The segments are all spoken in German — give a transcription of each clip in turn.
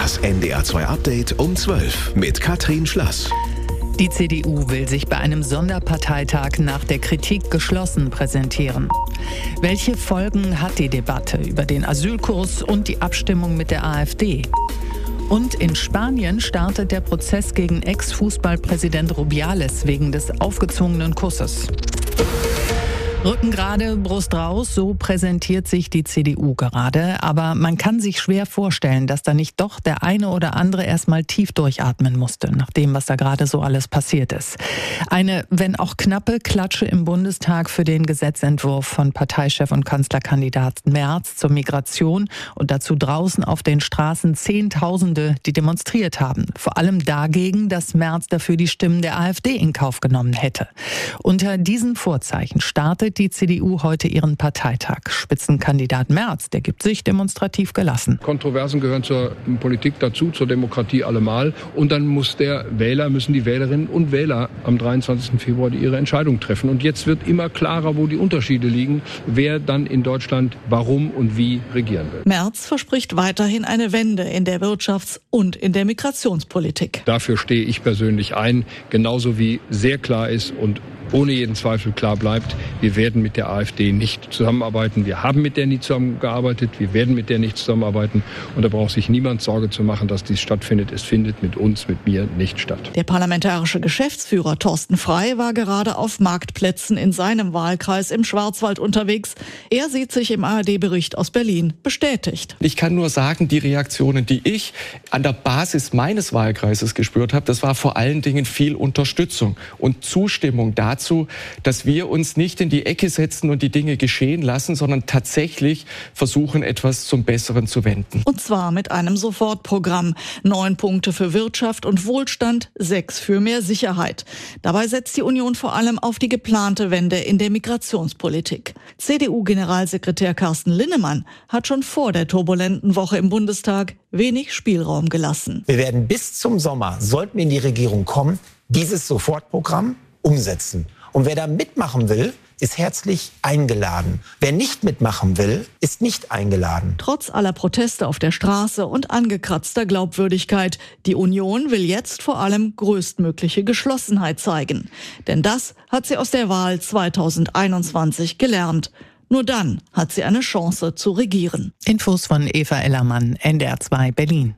Das NDR2 Update um 12 mit Katrin Schlass. Die CDU will sich bei einem Sonderparteitag nach der Kritik geschlossen präsentieren. Welche Folgen hat die Debatte über den Asylkurs und die Abstimmung mit der AfD? Und in Spanien startet der Prozess gegen Ex-Fußballpräsident Rubiales wegen des aufgezwungenen Kusses. Rücken gerade, Brust raus, so präsentiert sich die CDU gerade. Aber man kann sich schwer vorstellen, dass da nicht doch der eine oder andere erstmal tief durchatmen musste, nach dem, was da gerade so alles passiert ist. Eine, wenn auch knappe Klatsche im Bundestag für den Gesetzentwurf von Parteichef und Kanzlerkandidat Merz zur Migration und dazu draußen auf den Straßen Zehntausende, die demonstriert haben. Vor allem dagegen, dass Merz dafür die Stimmen der AfD in Kauf genommen hätte. Unter diesen Vorzeichen startet die CDU heute ihren Parteitag. Spitzenkandidat Merz, der gibt sich demonstrativ gelassen. Kontroversen gehören zur Politik dazu, zur Demokratie allemal. Und dann müssen die Wählerinnen und Wähler am 23. Februar ihre Entscheidung treffen. Und jetzt wird immer klarer, wo die Unterschiede liegen, wer dann in Deutschland warum und wie regieren will. Merz verspricht weiterhin eine Wende in der Wirtschafts- und in der Migrationspolitik. Dafür stehe ich persönlich ein, genauso wie sehr klar ist und ohne jeden Zweifel klar bleibt, wir werden mit der AfD nicht zusammenarbeiten. Wir haben mit der nie zusammengearbeitet, wir werden mit der nicht zusammenarbeiten. Und da braucht sich niemand Sorge zu machen, dass dies stattfindet. Es findet mit uns, mit mir nicht statt. Der parlamentarische Geschäftsführer Thorsten Frey war gerade auf Marktplätzen in seinem Wahlkreis im Schwarzwald unterwegs. Er sieht sich im ARD-Bericht aus Berlin bestätigt. Ich kann nur sagen, die Reaktionen, die ich an der Basis meines Wahlkreises gespürt habe, das war vor allen Dingen viel Unterstützung und Zustimmung dazu, dass wir uns nicht in die Ecke setzen und die Dinge geschehen lassen, sondern tatsächlich versuchen, etwas zum Besseren zu wenden. Und zwar mit einem Sofortprogramm. 9 Punkte für Wirtschaft und Wohlstand, 6 für mehr Sicherheit. Dabei setzt die Union vor allem auf die geplante Wende in der Migrationspolitik. CDU-Generalsekretär Carsten Linnemann hat schon vor der turbulenten Woche im Bundestag wenig Spielraum gelassen. Wir werden bis zum Sommer, sollten wir in die Regierung kommen, dieses Sofortprogramm umsetzen. Und wer da mitmachen will, ist herzlich eingeladen. Wer nicht mitmachen will, ist nicht eingeladen. Trotz aller Proteste auf der Straße und angekratzter Glaubwürdigkeit, die Union will jetzt vor allem größtmögliche Geschlossenheit zeigen. Denn das hat sie aus der Wahl 2021 gelernt. Nur dann hat sie eine Chance zu regieren. Infos von Eva Ellermann, NDR2 Berlin.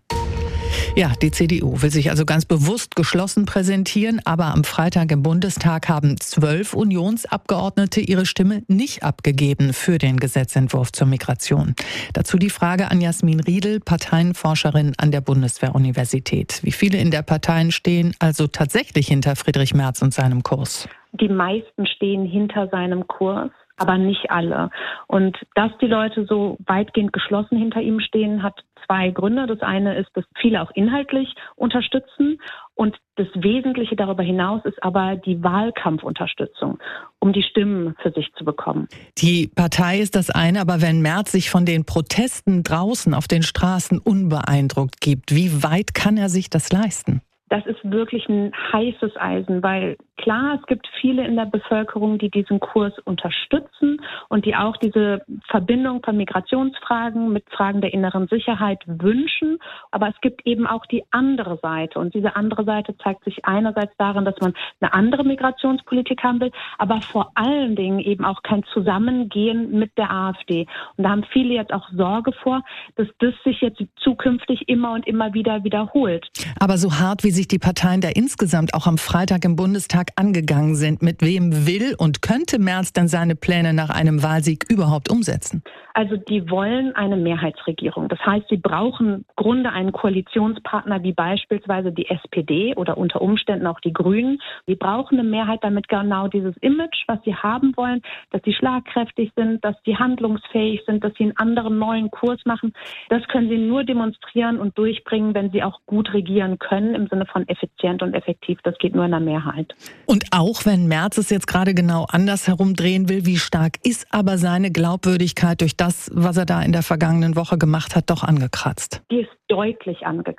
Ja, die CDU will sich also ganz bewusst geschlossen präsentieren, aber am Freitag im Bundestag haben 12 Unionsabgeordnete ihre Stimme nicht abgegeben für den Gesetzentwurf zur Migration. Dazu die Frage an Jasmin Riedel, Parteienforscherin an der Bundeswehr-Universität. Wie viele in der Partei stehen also tatsächlich hinter Friedrich Merz und seinem Kurs? Die meisten stehen hinter seinem Kurs, aber nicht alle. Und dass die Leute so weitgehend geschlossen hinter ihm stehen, hat 2 Gründe. Das eine ist, dass viele auch inhaltlich unterstützen. Und das Wesentliche darüber hinaus ist aber die Wahlkampfunterstützung, um die Stimmen für sich zu bekommen. Die Partei ist das eine, aber wenn Merz sich von den Protesten draußen auf den Straßen unbeeindruckt gibt, wie weit kann er sich das leisten? Das ist wirklich ein heißes Eisen, weil klar, es gibt viele in der Bevölkerung, die diesen Kurs unterstützen und die auch diese Verbindung von Migrationsfragen mit Fragen der inneren Sicherheit wünschen. Aber es gibt eben auch die andere Seite. Und diese andere Seite zeigt sich einerseits darin, dass man eine andere Migrationspolitik haben will, aber vor allen Dingen eben auch kein Zusammengehen mit der AfD. Und da haben viele jetzt auch Sorge vor, dass das sich jetzt zukünftig immer und immer wieder wiederholt. Aber so hart, wie sich die Parteien da insgesamt auch am Freitag im Bundestag angegangen sind, mit wem will und könnte Merz denn seine Pläne nach einem Wahlsieg überhaupt umsetzen? Also die wollen eine Mehrheitsregierung. Das heißt, sie brauchen im Grunde einen Koalitionspartner wie beispielsweise die SPD oder unter Umständen auch die Grünen. Die brauchen eine Mehrheit, damit genau dieses Image, was sie haben wollen, dass sie schlagkräftig sind, dass sie handlungsfähig sind, dass sie einen anderen neuen Kurs machen. Das können sie nur demonstrieren und durchbringen, wenn sie auch gut regieren können, im Sinne von effizient und effektiv. Das geht nur in der Mehrheit. Und auch wenn Merz es jetzt gerade genau andersherum drehen will, wie stark ist aber seine Glaubwürdigkeit durch das, was er da in der vergangenen Woche gemacht hat, doch angekratzt? Die ist deutlich angekratzt.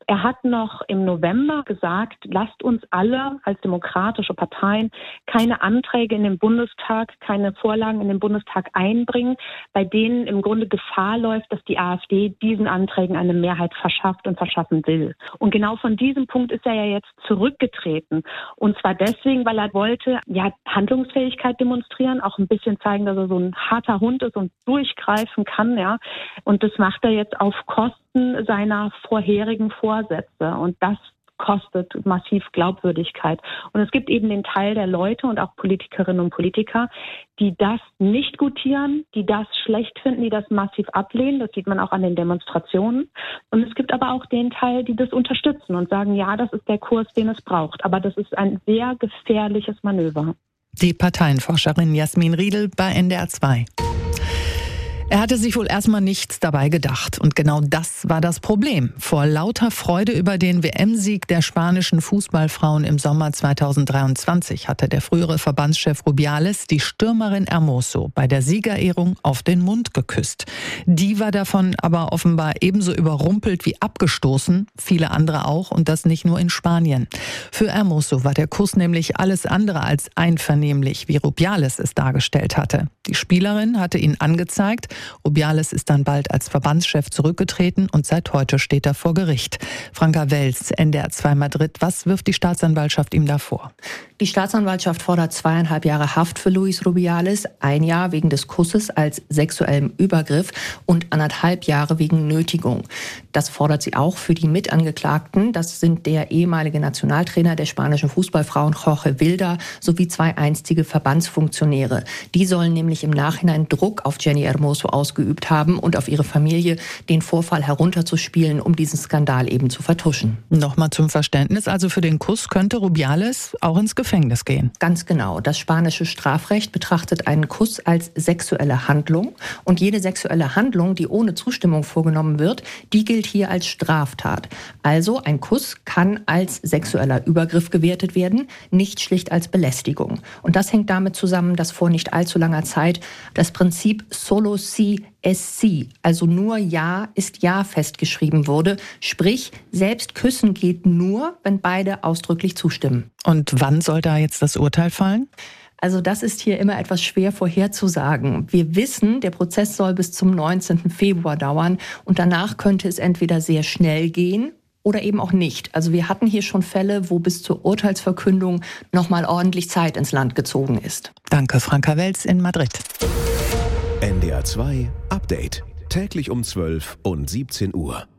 Er hat noch im November gesagt, lasst uns alle als demokratische Parteien keine Anträge in den Bundestag, keine Vorlagen in den Bundestag einbringen, bei denen im Grunde Gefahr läuft, dass die AfD diesen Anträgen eine Mehrheit verschafft und verschaffen will. Und genau von diesem Punkt ist er ja jetzt zurückgetreten. Und zwar deswegen, weil er wollte, Handlungsfähigkeit demonstrieren, auch ein bisschen zeigen, dass er so ein harter Hund ist und durchgreifen kann, ja. Und das macht er jetzt auf Kosten seiner vorherigen Vorsätze. Und das kostet massiv Glaubwürdigkeit. Und es gibt eben den Teil der Leute und auch Politikerinnen und Politiker, die das nicht gutieren, die das schlecht finden, die das massiv ablehnen. Das sieht man auch an den Demonstrationen. Und es gibt aber auch den Teil, die das unterstützen und sagen, ja, das ist der Kurs, den es braucht. Aber das ist ein sehr gefährliches Manöver. Die Parteienforscherin Jasmin Riedel bei NDR 2. Er hatte sich wohl erstmal nichts dabei gedacht. Und genau das war das Problem. Vor lauter Freude über den WM-Sieg der spanischen Fußballfrauen im Sommer 2023 hatte der frühere Verbandschef Rubiales die Stürmerin Hermoso bei der Siegerehrung auf den Mund geküsst. Die war davon aber offenbar ebenso überrumpelt wie abgestoßen, viele andere auch, und das nicht nur in Spanien. Für Hermoso war der Kuss nämlich alles andere als einvernehmlich, wie Rubiales es dargestellt hatte. Die Spielerin hatte ihn angezeigt. Rubiales ist dann bald als Verbandschef zurückgetreten und seit heute steht er vor Gericht. Franka Welz, NDR 2 Madrid. Was wirft die Staatsanwaltschaft ihm da vor? Die Staatsanwaltschaft fordert 2,5 Jahre Haft für Luis Rubiales, 1 Jahr wegen des Kusses als sexuellem Übergriff und 1,5 Jahre wegen Nötigung. Das fordert sie auch für die Mitangeklagten. Das sind der ehemalige Nationaltrainer der spanischen Fußballfrauen Jorge Vilda sowie 2 einstige Verbandsfunktionäre. Die sollen nämlich im Nachhinein Druck auf Jenny Hermoso ausgeübt haben und auf ihre Familie, den Vorfall herunterzuspielen, um diesen Skandal eben zu vertuschen. Nochmal zum Verständnis, also für den Kuss könnte Rubiales auch ins Gefängnis gehen. Ganz genau. Das spanische Strafrecht betrachtet einen Kuss als sexuelle Handlung und jede sexuelle Handlung, die ohne Zustimmung vorgenommen wird, die gilt hier als Straftat. Also ein Kuss kann als sexueller Übergriff gewertet werden, nicht schlicht als Belästigung. Und das hängt damit zusammen, dass vor nicht allzu langer Zeit das Prinzip solo si es si, also nur Ja ist Ja festgeschrieben wurde. Sprich, selbst küssen geht nur, wenn beide ausdrücklich zustimmen. Und wann soll da jetzt das Urteil fallen? Also das ist hier immer etwas schwer vorherzusagen. Wir wissen, der Prozess soll bis zum 19. Februar dauern und danach könnte es entweder sehr schnell gehen oder eben auch nicht. Also wir hatten hier schon Fälle, wo bis zur Urteilsverkündung nochmal ordentlich Zeit ins Land gezogen ist. Danke, Franka Welz in Madrid. NDR 2 Update. Täglich um 12 und 17 Uhr.